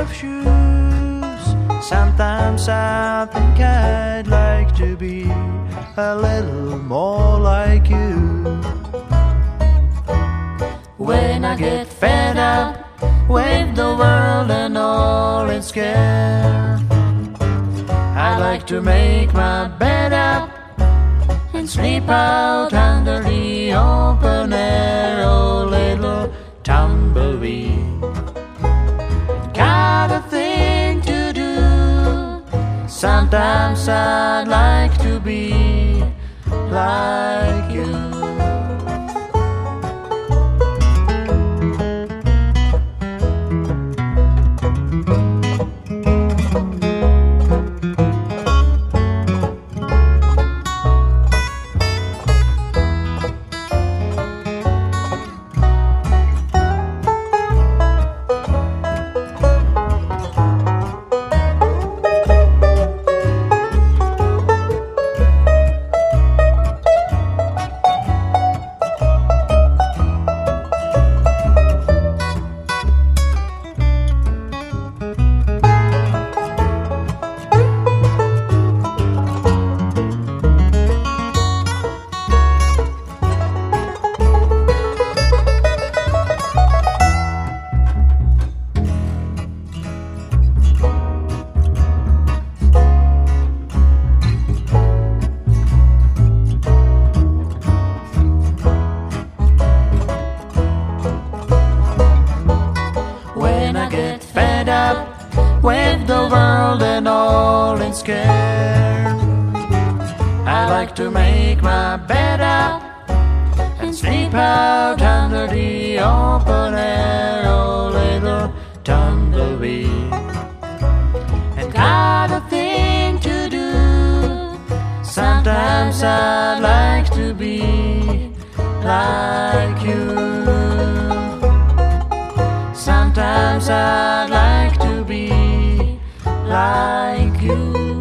of shoes. Sometimes I think I'd like to be a little more like you. When I get fed up with the world and all its care, I like to make my bed up and sleep out under the open air. Oh, little tumbleweed, got a thing to do. Sometimes I'd like to be like you. When I get fed up with the world and all its care, I like to make my bed up and sleep out under the open air. Oh, little tumbleweed, and got a thing to do. Sometimes I'd like to be like you. Sometimes I'd like to be like you.